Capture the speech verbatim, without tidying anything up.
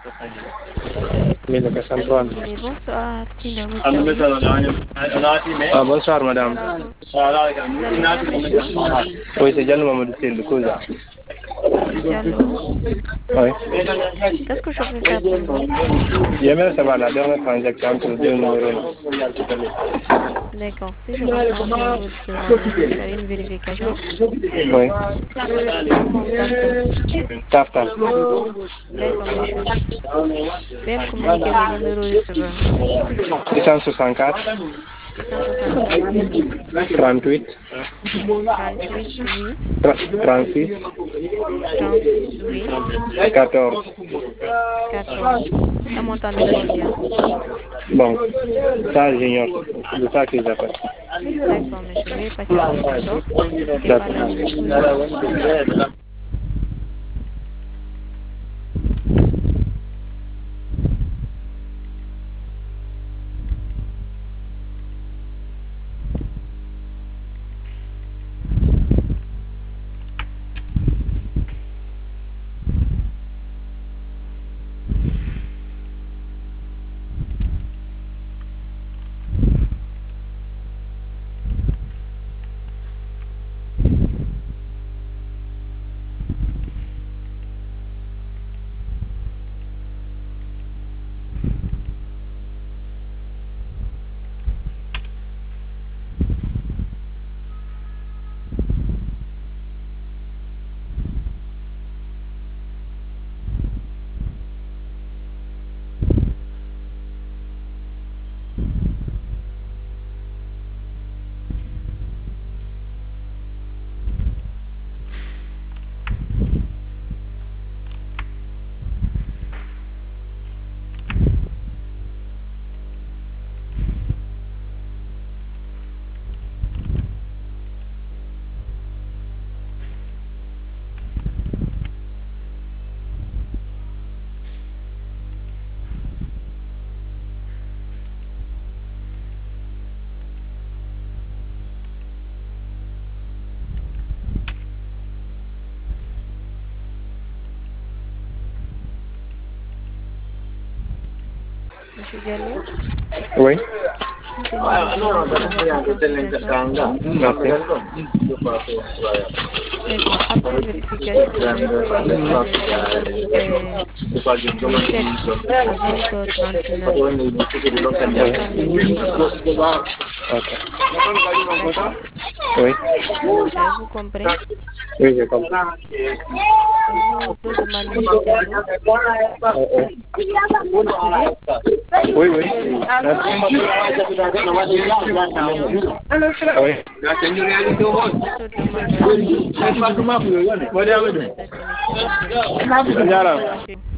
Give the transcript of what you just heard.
Mille Casantoine. Bonsoir, qui dans votre Ah, service? bonsoir, madame. Vous allez bien, monsieur? Oui, c'est Diallo Mamadou Sel de Koza. Diallo, Oui. qu'est-ce que je peux faire pour vous? J'aimerais savoir la dernière transaction entre les deux numéros. D'accord, si je comprends bien votre demande, vous faire une vérification. Oui. Comment vous tapez? Tap, tap. D'accord, monsieur. Veuillez me communiquer le numéro de serveur. six cent soixante-quatre, six cent soixante-quatre, trente-huit, trente-huit, oui. trente-six, trente-six, oui. quatorze. quatorze. Un montant de combien? Bon, ça j'ignore. C'est de ça que j'appelle. D'accord, monsieur. Veuillez patienter, d'accord? Ne quittez pas la ligne. D'accord. Monsieur Diallo, Oui. c'est moi, madame, pour votre consultation. D'accord. Après vérification, j'ai fait une transaction euh, le sept à vingt heures trente-neuf. Un montant de mille francs. Ok. D'accord? Oui. Avez-vous compris? Oui, j'ai compris. Je vous redemande, monsieur Diallo. Vous dites? Oui, oui. Question. Oui. Votre demande a été prise en compte. Veuillez patienter, s'il vous plaît. Yara. Monsieur.